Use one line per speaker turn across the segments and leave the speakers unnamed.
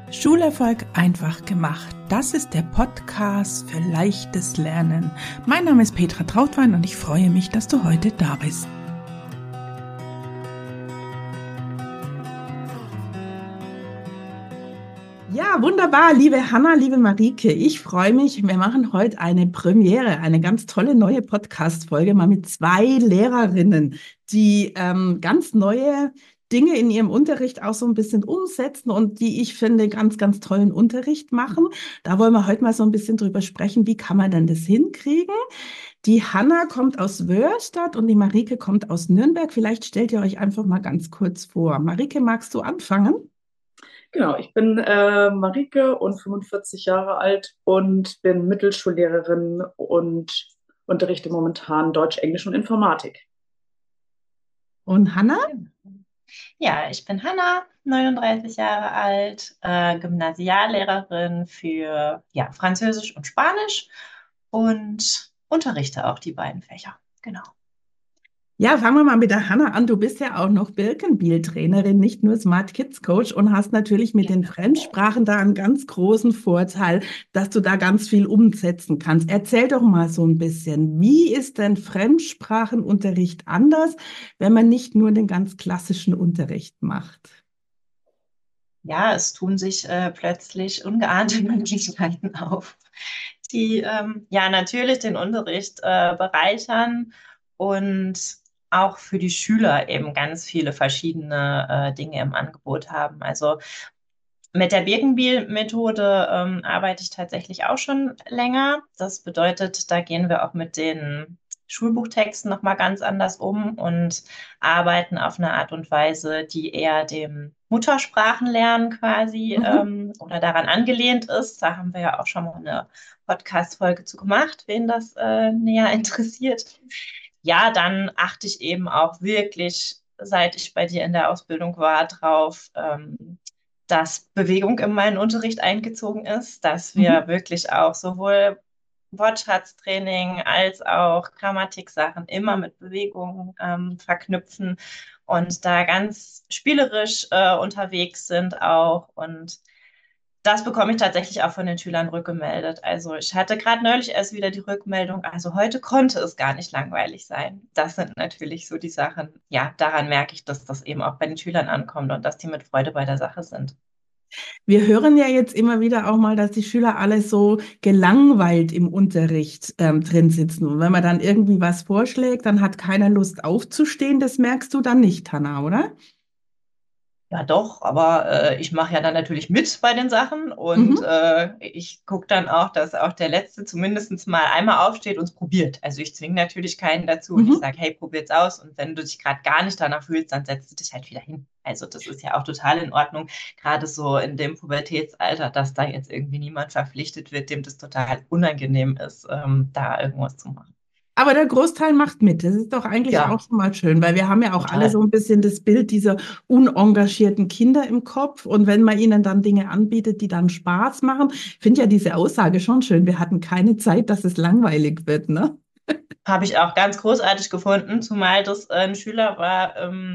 Schulerfolg einfach gemacht. Das ist der Podcast für leichtes Lernen. Mein Name ist Petra Trautwein und ich freue mich, dass du heute da bist. Ja, wunderbar, liebe Hanna, liebe Marike. Ich freue mich. Wir machen heute eine Premiere, eine ganz tolle neue Podcast-Folge, mal mit 2 Lehrerinnen, die ganz neue Dinge in ihrem Unterricht auch so ein bisschen umsetzen und die ich finde ganz, ganz tollen Unterricht machen. Da wollen wir heute mal so ein bisschen drüber sprechen, wie kann man denn das hinkriegen? Die Hanna kommt aus Wörrstadt und die Marike kommt aus Nürnberg. Vielleicht stellt ihr euch einfach mal ganz kurz vor. Marike, magst du anfangen?
Genau, ich bin Marike und 45 Jahre alt und bin Mittelschullehrerin und unterrichte momentan Deutsch, Englisch und Informatik.
Und Hanna?
Ja, ich bin Hanna, 39 Jahre alt, Gymnasiallehrerin für Französisch und Spanisch und unterrichte auch die beiden Fächer. Genau.
Ja, fangen wir mal mit der Hanna an. Du bist ja auch noch Birkenbiel-Trainerin, nicht nur Smart Kids Coach und hast natürlich mit den Fremdsprachen da einen ganz großen Vorteil, dass du da ganz viel umsetzen kannst. Erzähl doch mal so ein bisschen, wie ist denn Fremdsprachenunterricht anders, wenn man nicht nur den ganz klassischen Unterricht macht?
Ja, es tun sich plötzlich ungeahnte Möglichkeiten auf, die natürlich den Unterricht bereichern und auch für die Schüler eben ganz viele verschiedene Dinge im Angebot haben. Also mit der Birkenbiel-Methode arbeite ich tatsächlich auch schon länger. Das bedeutet, da gehen wir auch mit den Schulbuchtexten nochmal ganz anders um und arbeiten auf eine Art und Weise, die eher dem Muttersprachenlernen quasi oder daran angelehnt ist. Da haben wir ja auch schon mal eine Podcast-Folge zu gemacht, wen das näher interessiert. Ja, dann achte ich eben auch wirklich, seit ich bei dir in der Ausbildung war, drauf, dass Bewegung in meinen Unterricht eingezogen ist, dass wir
Mhm.
wirklich auch sowohl Wortschatztraining als auch Grammatiksachen immer mit Bewegung verknüpfen und da ganz spielerisch unterwegs sind auch. Und das bekomme ich tatsächlich auch von den Schülern rückgemeldet. Also ich hatte gerade neulich erst wieder die Rückmeldung, also heute konnte es gar nicht langweilig sein. Das sind natürlich so die Sachen, ja, daran merke ich, dass das eben auch bei den Schülern ankommt und dass die mit Freude bei der Sache sind.
Wir hören ja jetzt immer wieder auch mal, dass die Schüler alle so gelangweilt im Unterricht drin sitzen. Und wenn man dann irgendwie was vorschlägt, dann hat keiner Lust aufzustehen. Das merkst du dann nicht, Hanna, oder?
Ja, doch, aber ich mache ja dann natürlich mit bei den Sachen und
Mhm.
ich gucke dann auch, dass auch der Letzte zumindest mal einmal aufsteht und es probiert. Also ich zwinge natürlich keinen dazu und ich
Mhm.
sage, hey, probier's aus und wenn du dich gerade gar nicht danach fühlst, dann setzt du dich halt wieder hin. Also das ist ja auch total in Ordnung, gerade so in dem Pubertätsalter, dass da jetzt irgendwie niemand verpflichtet wird, dem das total unangenehm ist, da irgendwas zu machen.
Aber der Großteil macht mit. Das ist doch eigentlich auch
Ja,
schon mal schön, weil wir haben ja auch alle so
total.
ein bisschen das Bild dieser unengagierten Kinder im Kopf. Und wenn man ihnen dann Dinge anbietet, die dann Spaß machen, ich finde ja diese Aussage schon schön. Wir hatten keine Zeit, dass es langweilig wird, ne?
Habe ich auch ganz großartig gefunden, zumal das ein Schüler war,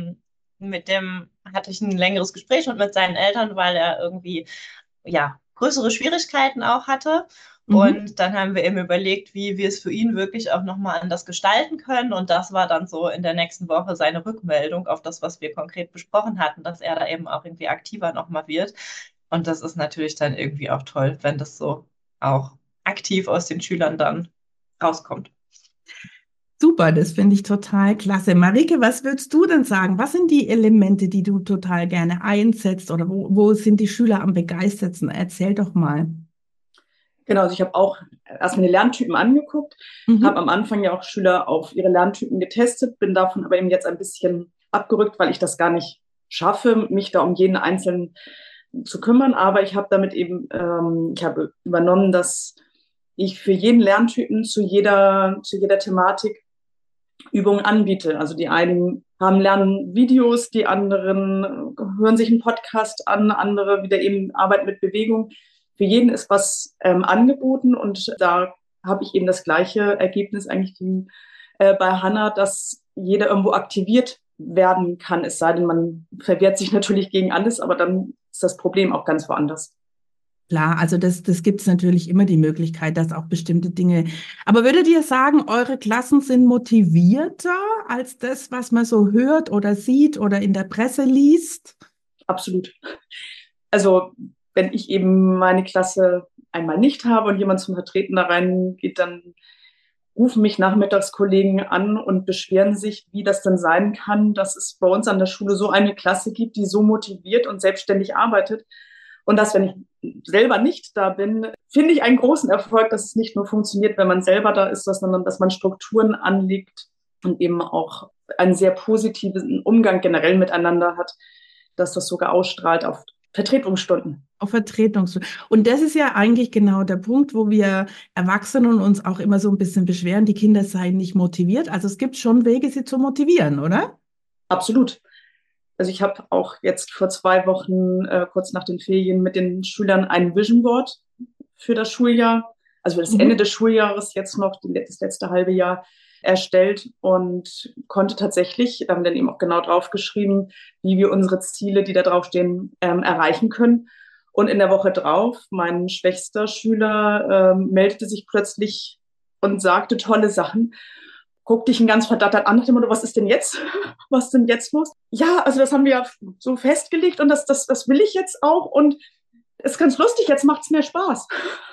mit dem hatte ich ein längeres Gespräch und mit seinen Eltern, weil er irgendwie ja größere Schwierigkeiten auch hatte.
Mhm.
Und dann haben wir eben überlegt, wie wir es für ihn wirklich auch nochmal anders gestalten können. Und das war dann so in der nächsten Woche seine Rückmeldung auf das, was wir konkret besprochen hatten, dass er da eben auch irgendwie aktiver nochmal wird. Und das ist natürlich dann irgendwie auch toll, wenn das so auch aktiv aus den Schülern dann rauskommt.
Super, das finde ich total klasse. Marike, was würdest du denn sagen? Was sind die Elemente, die du total gerne einsetzt oder wo sind die Schüler am begeistertsten? Erzähl doch mal.
Genau, also ich habe auch erstmal die Lerntypen angeguckt, habe
Mhm.
am Anfang ja auch Schüler auf ihre Lerntypen getestet, bin davon aber eben jetzt ein bisschen abgerückt, weil ich das gar nicht schaffe, mich da um jeden Einzelnen zu kümmern. Aber ich habe damit eben, ich habe übernommen, dass ich für jeden Lerntypen zu jeder Thematik Übungen anbiete. Also die einen haben lernen Videos, die anderen hören sich einen Podcast an, andere wieder eben arbeiten mit Bewegung. Für jeden ist was angeboten und da habe ich eben das gleiche Ergebnis eigentlich wie bei Hannah, dass jeder irgendwo aktiviert werden kann, es sei denn, man verwehrt sich natürlich gegen alles, aber dann ist das Problem auch ganz woanders.
Klar, also das gibt es natürlich immer die Möglichkeit, dass auch bestimmte Dinge. Aber würdet ihr sagen, eure Klassen sind motivierter als das, was man so hört oder sieht oder in der Presse liest?
Absolut. Also wenn ich eben meine Klasse einmal nicht habe und jemand zum Vertreten da reingeht, dann rufen mich Nachmittagskollegen an und beschweren sich, wie das denn sein kann, dass es bei uns an der Schule so eine Klasse gibt, die so motiviert und selbstständig arbeitet. Und dass, wenn ich selber nicht da bin, finde ich einen großen Erfolg, dass es nicht nur funktioniert, wenn man selber da ist, sondern dass man Strukturen anlegt und eben auch einen sehr positiven Umgang generell miteinander hat, dass das sogar ausstrahlt auf Vertretungsstunden.
Auf Vertretung. Und das ist ja eigentlich genau der Punkt, wo wir Erwachsenen uns auch immer so ein bisschen beschweren, die Kinder seien nicht motiviert. Also es gibt schon Wege, sie zu motivieren, oder?
Absolut. Also ich habe auch jetzt vor 2 Wochen, kurz nach den Ferien, mit den Schülern ein Vision Board für das Schuljahr, also für das Ende
Mhm.
des Schuljahres jetzt noch, das letzte halbe Jahr erstellt und konnte tatsächlich, da haben wir dann eben auch genau draufgeschrieben, wie wir unsere Ziele, die da draufstehen, erreichen können. Und in der Woche drauf, mein schwächster Schüler meldete sich plötzlich und sagte tolle Sachen, guck dich ein ganz verdattert an, nach dem Motto, was ist denn jetzt? Was ist denn jetzt los? Ja, also das haben wir ja so festgelegt und das will ich jetzt auch und ist ganz lustig, jetzt macht es mir Spaß.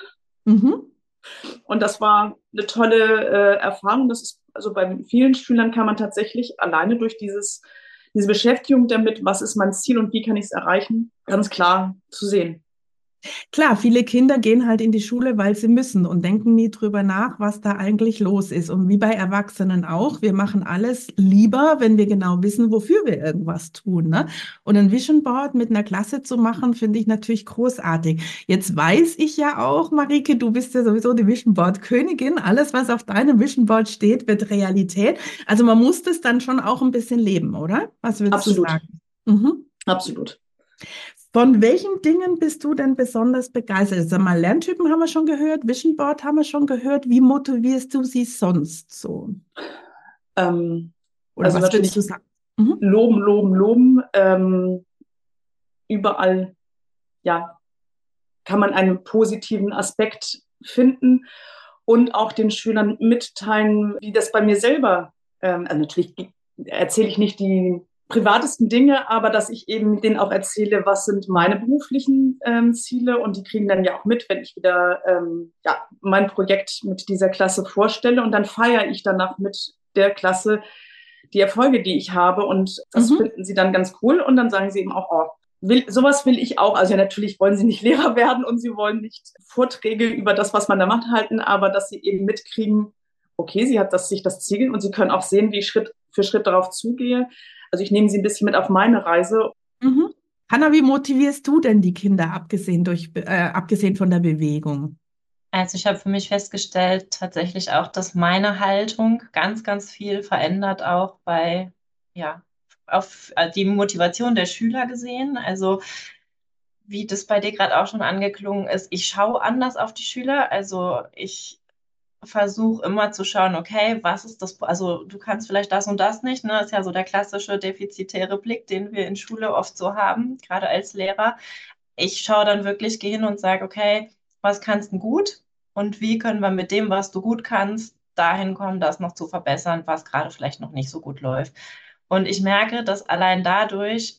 Mhm.
Und das war eine tolle Erfahrung. Das ist, also bei vielen Schülern kann man tatsächlich alleine durch diese Beschäftigung damit, was ist mein Ziel und wie kann ich es erreichen, ganz klar zu sehen.
Klar, viele Kinder gehen halt in die Schule, weil sie müssen und denken nie drüber nach, was da eigentlich los ist. Und wie bei Erwachsenen auch, wir machen alles lieber, wenn wir genau wissen, wofür wir irgendwas tun, ne? Und ein Vision Board mit einer Klasse zu machen, finde ich natürlich großartig. Jetzt weiß ich ja auch, Marike, du bist ja sowieso die Vision Board Königin. Alles, was auf deinem Vision Board steht, wird Realität. Also man muss das dann schon auch ein bisschen leben, oder? Was würdest du
Absolut,
sagen? Mhm.
absolut.
Von welchen Dingen bist du denn besonders begeistert? Sag mal, Lerntypen haben wir schon gehört, Vision Board haben wir schon gehört. Wie motivierst du sie sonst so?
Ähm,
Oder
also
was würdest du
natürlich
sagen? Mhm.
loben, loben, loben. Überall, ja, kann man einen positiven Aspekt finden und auch den Schülern mitteilen, wie das bei mir selber, also natürlich erzähle ich nicht die privatesten Dinge, aber dass ich eben denen auch erzähle, was sind meine beruflichen Ziele und die kriegen dann ja auch mit, wenn ich wieder ja, mein Projekt mit dieser Klasse vorstelle und dann feiere ich danach mit der Klasse die Erfolge, die ich habe und das
Mhm.
finden sie dann ganz cool und dann sagen sie eben auch, oh, sowas will ich auch. Also ja, natürlich wollen sie nicht Lehrer werden und sie wollen nicht Vorträge über das, was man da macht, halten, aber dass sie eben mitkriegen, okay, sie hat sich das Ziel und sie können auch sehen, wie ich Schritt für Schritt darauf zugehe. Also ich nehme sie ein bisschen mit auf meine Reise.
Mhm. Hanna, wie motivierst du denn die Kinder, abgesehen von der Bewegung?
Also ich habe für mich festgestellt, tatsächlich auch, dass meine Haltung ganz, ganz viel verändert, auch bei, ja, auf die Motivation der Schüler gesehen. Also wie das bei dir gerade auch schon angeklungen ist, ich schaue anders auf die Schüler. Also ich versuche immer zu schauen, okay, was ist das, also du kannst vielleicht das und das nicht, ne? Das ist ja so der klassische defizitäre Blick, den wir in Schule oft so haben, gerade als Lehrer. Ich schaue dann wirklich, gehe hin und sage, okay, was kannst du gut und wie können wir mit dem, was du gut kannst, dahin kommen, das noch zu verbessern, was gerade vielleicht noch nicht so gut läuft. Und ich merke, dass allein dadurch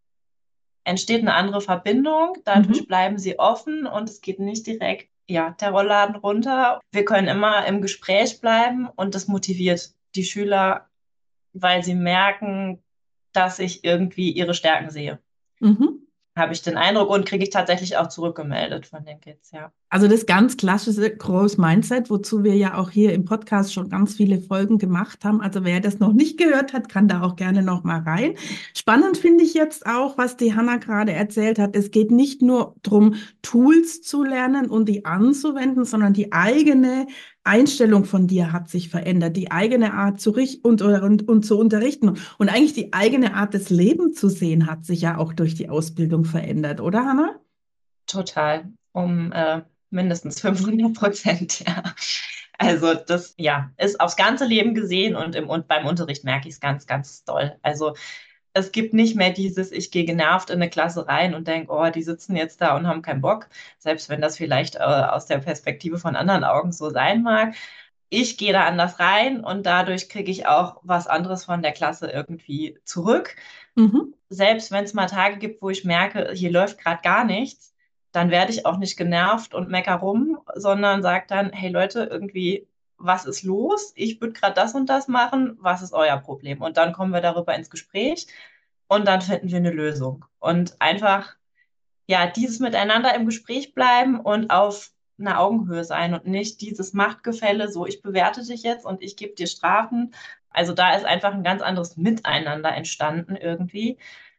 entsteht eine andere Verbindung, dadurch
Mhm.
bleiben sie offen und es geht nicht direkt, ja, der Rollladen runter. Wir können immer im Gespräch bleiben und das motiviert die Schüler, weil sie merken, dass ich irgendwie ihre Stärken sehe.
Mhm.
Habe ich den Eindruck und kriege ich tatsächlich auch zurückgemeldet von den Kids, ja.
Also das ganz klassische Growth Mindset, wozu wir ja auch hier im Podcast schon ganz viele Folgen gemacht haben. Also wer das noch nicht gehört hat, kann da auch gerne noch mal rein. Spannend finde ich jetzt auch, was die Hanna gerade erzählt hat. Es geht nicht nur darum, Tools zu lernen und die anzuwenden, sondern die eigene Einstellung von dir hat sich verändert, die eigene Art und zu unterrichten. Und eigentlich die eigene Art des Lebens zu sehen, hat sich ja auch durch die Ausbildung verändert, oder Hanna?
Total. Um mindestens 500%, ja. Also das, ja, ist aufs ganze Leben gesehen und beim Unterricht merke ich es ganz, ganz doll. Also es gibt nicht mehr dieses, ich gehe genervt in eine Klasse rein und denke, oh, die sitzen jetzt da und haben keinen Bock, selbst wenn das vielleicht aus der Perspektive von anderen Augen so sein mag. Ich gehe da anders rein und dadurch kriege ich auch was anderes von der Klasse irgendwie zurück.
Mhm.
Selbst wenn es mal Tage gibt, wo ich merke, hier läuft gerade gar nichts, dann werde ich auch nicht genervt und mecker rum, sondern sage dann, hey Leute, irgendwie, was ist los? Ich würde gerade das und das machen. Was ist euer Problem? Und dann kommen wir darüber ins Gespräch und dann finden wir eine Lösung. Und einfach, ja, dieses Miteinander im Gespräch bleiben und auf einer Augenhöhe sein und nicht dieses Machtgefälle, so ich bewerte dich jetzt und ich gebe dir Strafen. Also da ist einfach ein ganz anderes Miteinander entstanden irgendwie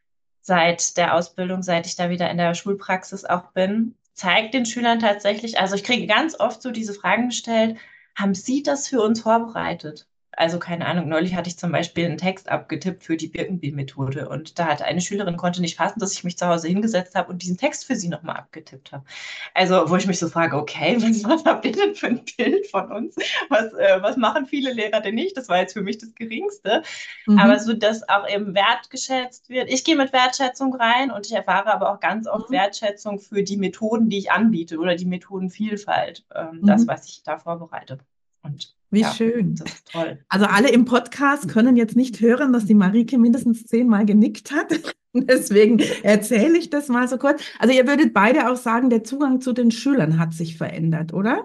seit der Ausbildung, seit ich da wieder in der Schulpraxis auch bin, zeigt den Schülern tatsächlich, also ich kriege ganz oft so diese Fragen gestellt, haben Sie das für uns vorbereitet? Also keine Ahnung, neulich hatte ich zum Beispiel einen Text abgetippt für die Birkenbiel-Methode und da hatte eine Schülerin, konnte nicht fassen, dass ich mich zu Hause hingesetzt habe und diesen Text für sie nochmal abgetippt habe. Also wo ich mich so frage, okay, was habt ihr denn für ein Bild von uns? Was machen viele Lehrer denn nicht? Das war jetzt für mich das Geringste. Aber
Mhm.
so, dass auch eben wertgeschätzt wird. Ich gehe mit Wertschätzung rein und ich erfahre aber auch ganz oft
Mhm.
Wertschätzung für die Methoden, die ich anbiete oder die Methodenvielfalt, das,
Mhm.
was ich da vorbereite. Und
Wie
ja,
schön.
das ist toll.
Also alle im Podcast können jetzt nicht hören, dass die Marike mindestens 10-mal genickt hat. Deswegen erzähle ich das mal so kurz. Also ihr würdet beide auch sagen, der Zugang zu den Schülern hat sich verändert, oder?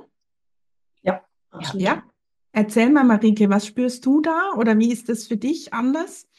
Ja,
Ja.
absolut.
Ja? Erzähl mal, Marike, was spürst du da oder wie ist das für dich anders?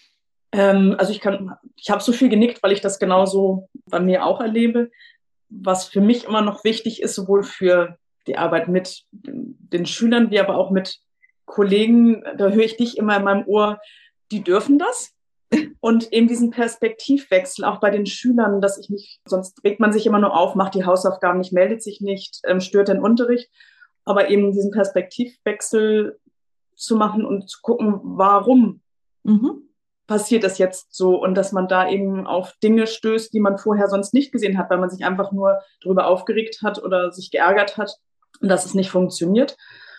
Also ich habe so viel genickt, weil ich das genauso bei mir auch erlebe. Was für mich immer noch wichtig ist, sowohl für die Arbeit mit den Schülern, wie aber auch mit Kollegen, da höre ich dich immer in meinem Ohr, die dürfen das. Und eben diesen Perspektivwechsel auch bei den Schülern, dass ich nicht, sonst regt man sich immer nur auf, macht die Hausaufgaben nicht, meldet sich nicht, stört den Unterricht. Aber eben diesen Perspektivwechsel zu machen und zu gucken, warum
Mhm.
passiert das jetzt so und dass man da eben auf Dinge stößt, die man vorher sonst nicht gesehen hat, weil man sich einfach nur darüber aufgeregt hat oder sich geärgert hat und dass es nicht funktioniert.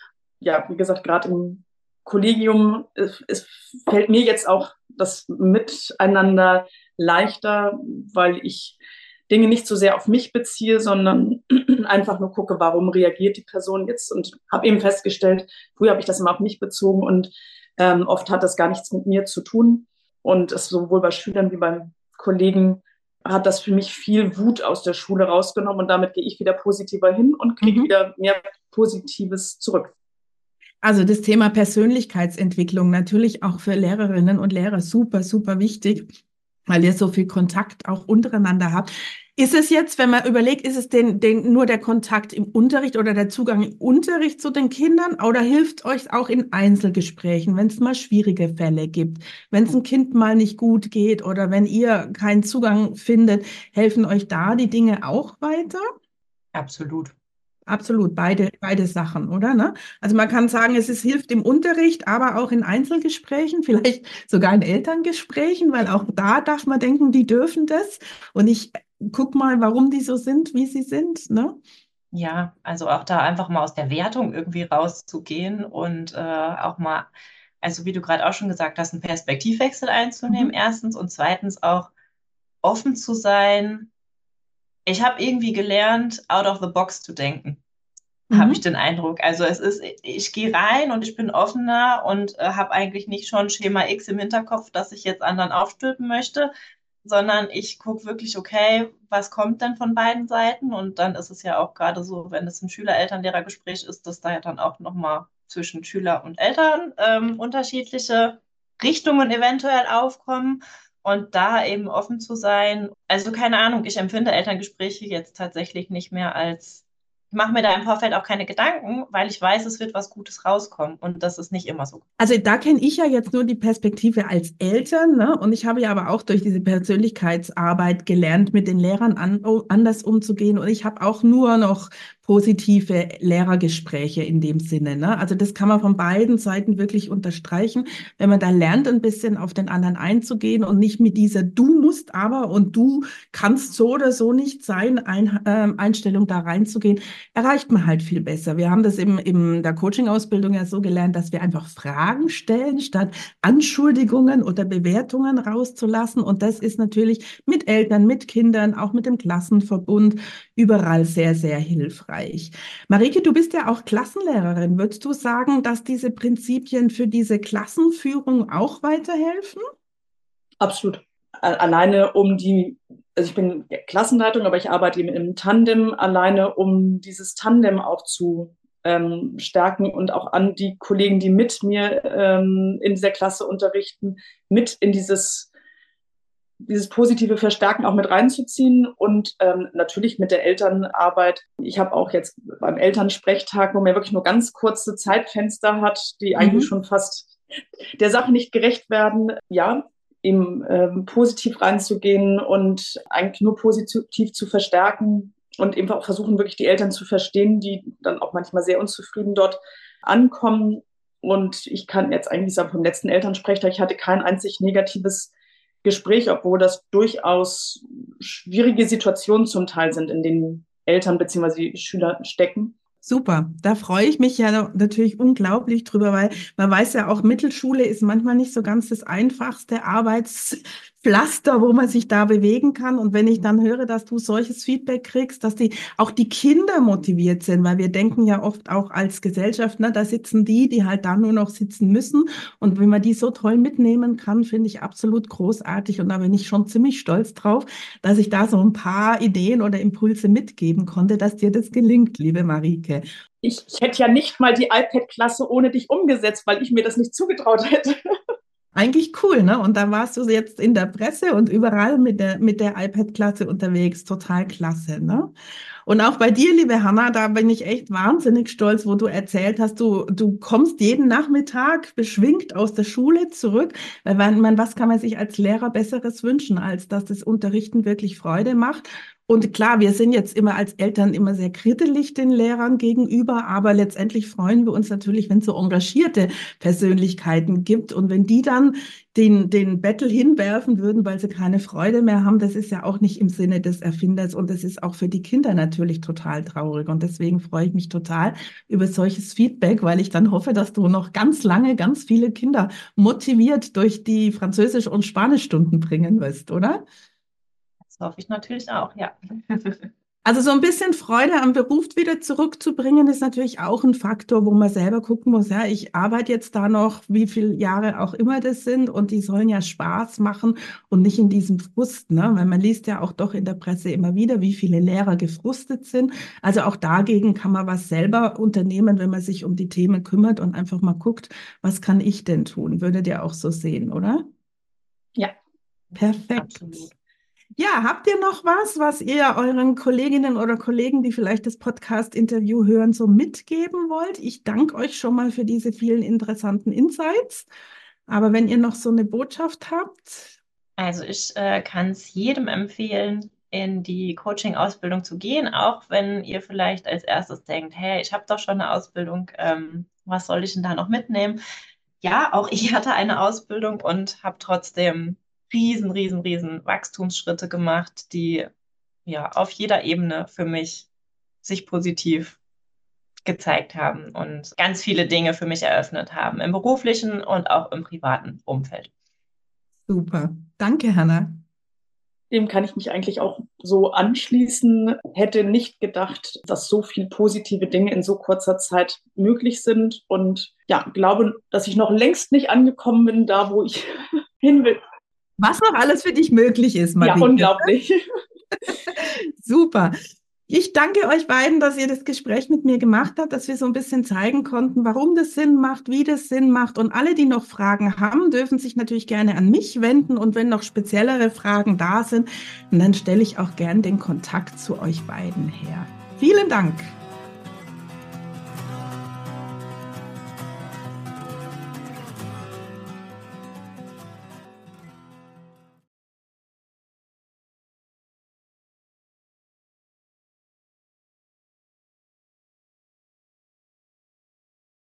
Ja, wie gesagt, gerade im Kollegium, es fällt mir jetzt auch das Miteinander leichter, weil ich Dinge nicht so sehr auf mich beziehe, sondern einfach nur gucke, warum reagiert die Person jetzt und habe eben festgestellt, früher habe ich das immer auf mich bezogen und oft hat das gar nichts mit mir zu tun. Und es sowohl bei Schülern wie bei Kollegen hat das für mich viel Wut aus der Schule rausgenommen und damit gehe ich wieder positiver hin und kriege
Mhm.
wieder mehr Positives zurück.
Also das Thema Persönlichkeitsentwicklung natürlich auch für Lehrerinnen und Lehrer super, super wichtig, weil ihr so viel Kontakt auch untereinander habt. Ist es jetzt, wenn man überlegt, ist es nur der Kontakt im Unterricht oder der Zugang im Unterricht zu den Kindern oder hilft euch auch in Einzelgesprächen, wenn es mal schwierige Fälle gibt, wenn es ein Kind mal nicht gut geht oder wenn ihr keinen Zugang findet, helfen euch da die Dinge auch weiter?
Absolut.
Absolut, beide Sachen, oder? Ne? Also man kann sagen, hilft im Unterricht, aber auch in Einzelgesprächen, vielleicht sogar in Elterngesprächen, weil auch da darf man denken, die dürfen das. Und ich guck mal, warum die so sind, wie sie sind. Ne?
Ja, also auch da einfach mal aus der Wertung irgendwie rauszugehen und auch mal, also wie du gerade auch schon gesagt hast, einen Perspektivwechsel einzunehmen,
Mhm.
erstens und zweitens auch offen zu sein. Ich habe irgendwie gelernt, out of the box zu denken, habe ich
Mhm.
den Eindruck. Also es ist, ich gehe rein und ich bin offener und habe eigentlich nicht schon Schema X im Hinterkopf, dass ich jetzt anderen aufstülpen möchte, sondern ich gucke wirklich, okay, was kommt denn von beiden Seiten? Und dann ist es ja auch gerade so, wenn es ein Schüler-Eltern-Lehrer-Gespräch ist, dass da ja dann auch nochmal zwischen Schüler und Eltern unterschiedliche Richtungen eventuell aufkommen. Und da eben offen zu sein. Also keine Ahnung, ich empfinde Elterngespräche jetzt tatsächlich nicht mehr als, ich mache mir da im Vorfeld auch keine Gedanken, weil ich weiß, es wird was Gutes rauskommen. Und das ist nicht immer so.
Also da kenne ich ja jetzt nur die Perspektive als Eltern, ne? Und ich habe ja aber auch durch diese Persönlichkeitsarbeit gelernt, mit den Lehrern anders umzugehen. Und ich habe auch nur noch positive Lehrergespräche in dem Sinne, ne? Also das kann man von beiden Seiten wirklich unterstreichen, wenn man da lernt, ein bisschen auf den anderen einzugehen und nicht mit dieser "Du musst aber" und "Du kannst so oder so nicht sein" Einstellung da reinzugehen, erreicht man halt viel besser. Wir haben das in der Coaching-Ausbildung ja so gelernt, dass wir einfach Fragen stellen, statt Anschuldigungen oder Bewertungen rauszulassen. Und das ist natürlich mit Eltern, mit Kindern, auch mit dem Klassenverbund überall sehr, sehr hilfreich. Marike, du bist ja auch Klassenlehrerin. Würdest du sagen, dass diese Prinzipien für diese Klassenführung auch weiterhelfen?
Absolut. Alleine also ich bin Klassenleitung, aber ich arbeite eben im Tandem, alleine um dieses Tandem auch zu stärken und auch an die Kollegen, die mit mir in dieser Klasse unterrichten, mit in dieses positive Verstärken auch mit reinzuziehen und natürlich mit der Elternarbeit. Ich habe auch jetzt beim Elternsprechtag, wo man wirklich nur ganz kurze Zeitfenster hat, die eigentlich schon fast der Sache nicht gerecht werden, ja, eben positiv reinzugehen und eigentlich nur positiv zu verstärken und eben auch versuchen, wirklich die Eltern zu verstehen, die dann auch manchmal sehr unzufrieden dort ankommen. Und ich kann jetzt eigentlich sagen, vom letzten Elternsprechtag, ich hatte kein einzig negatives Gespräch, obwohl das durchaus schwierige Situationen zum Teil sind, in denen Eltern bzw. Schüler stecken.
Super, da freue ich mich ja natürlich unglaublich drüber, weil man weiß ja auch, Mittelschule ist manchmal nicht so ganz das einfachste Arbeitspflaster, wo man sich da bewegen kann. Und wenn ich dann höre, dass du solches Feedback kriegst, dass auch die Kinder motiviert sind, weil wir denken ja oft auch als Gesellschaft, ne, da sitzen die halt da nur noch sitzen müssen. Und wenn man die so toll mitnehmen kann, finde ich absolut großartig. Und da bin ich schon ziemlich stolz drauf, dass ich da so ein paar Ideen oder Impulse mitgeben konnte, dass dir das gelingt, liebe Marike.
Ich hätte ja nicht mal die iPad-Klasse ohne dich umgesetzt, weil ich mir das nicht zugetraut hätte.
Eigentlich cool, ne? Und da warst du jetzt in der Presse und überall mit der iPad-Klasse unterwegs. Total klasse, ne? Und auch bei dir, liebe Hanna, da bin ich echt wahnsinnig stolz, wo du erzählt hast, du kommst jeden Nachmittag beschwingt aus der Schule zurück. Weil was kann man sich als Lehrer Besseres wünschen, als dass das Unterrichten wirklich Freude macht? Und klar, wir sind jetzt immer als Eltern immer sehr kritisch den Lehrern gegenüber, aber letztendlich freuen wir uns natürlich, wenn es so engagierte Persönlichkeiten gibt. Und wenn die dann den Bettel hinwerfen würden, weil sie keine Freude mehr haben, das ist ja auch nicht im Sinne des Erfinders und das ist auch für die Kinder natürlich total traurig. Und deswegen freue ich mich total über solches Feedback, weil ich dann hoffe, dass du noch ganz lange ganz viele Kinder motiviert durch die Französisch- und Spanischstunden bringen wirst, oder?
Das hoffe ich natürlich auch, ja.
Also so ein bisschen Freude am Beruf wieder zurückzubringen, ist natürlich auch ein Faktor, wo man selber gucken muss, ja, ich arbeite jetzt da noch, wie viele Jahre auch immer das sind und die sollen ja Spaß machen und nicht in diesem Frust, ne? Weil man liest ja auch doch in der Presse immer wieder, wie viele Lehrer gefrustet sind. Also auch dagegen kann man was selber unternehmen, wenn man sich um die Themen kümmert und einfach mal guckt, was kann ich denn tun? Würdet ihr auch so sehen, oder?
Ja.
Perfekt.
Absolut.
Ja, habt ihr noch was ihr euren Kolleginnen oder Kollegen, die vielleicht das Podcast-Interview hören, so mitgeben wollt? Ich danke euch schon mal für diese vielen interessanten Insights. Aber wenn ihr noch so eine Botschaft habt.
Also ich kann es jedem empfehlen, in die Coaching-Ausbildung zu gehen, auch wenn ihr vielleicht als erstes denkt, hey, ich habe doch schon eine Ausbildung, was soll ich denn da noch mitnehmen? Ja, auch ich hatte eine Ausbildung und habe trotzdem riesen Wachstumsschritte gemacht, die ja auf jeder Ebene für mich sich positiv gezeigt haben und ganz viele Dinge für mich eröffnet haben, im beruflichen und auch im privaten Umfeld.
Super. Danke, Hanna.
Dem kann ich mich eigentlich auch so anschließen. Hätte nicht gedacht, dass so viele positive Dinge in so kurzer Zeit möglich sind und ja, glaube, dass ich noch längst nicht angekommen bin, da wo ich hin will.
Was noch alles für dich möglich ist, Marike.
Ja, unglaublich.
Super. Ich danke euch beiden, dass ihr das Gespräch mit mir gemacht habt, dass wir so ein bisschen zeigen konnten, warum das Sinn macht, wie das Sinn macht. Und alle, die noch Fragen haben, dürfen sich natürlich gerne an mich wenden. Und wenn noch speziellere Fragen da sind, dann stelle ich auch gern den Kontakt zu euch beiden her. Vielen Dank.